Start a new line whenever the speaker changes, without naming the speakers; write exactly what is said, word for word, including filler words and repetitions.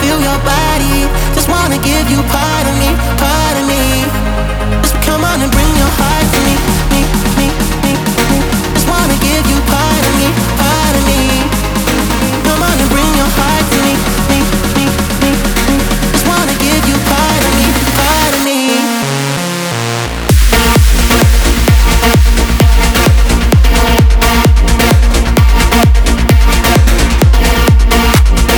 feel your body. Just wanna give you part of me, part of me. Just come on and bring your heart to me, me, me, me, me. Just wanna give you part